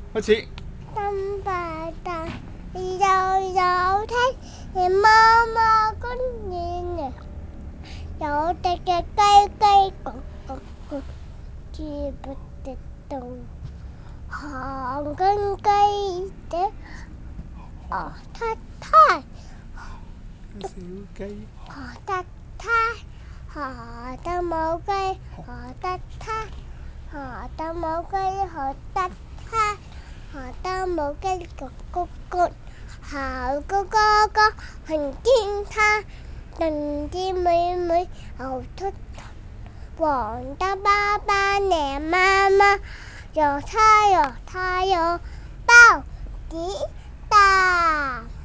開始。 三百大，有聽媽媽講嘢，有隻嘅雞雞咕咕咕，知不知道？行緊雞的太太， 小雞何得太，何得冇雞，何得太，何得冇雞，何得太。何得冇雞咕咕咕，好個哥哥很驚他，瞪啲妹妹好突突，黃的爸爸臉媽媽，有他有抱地大。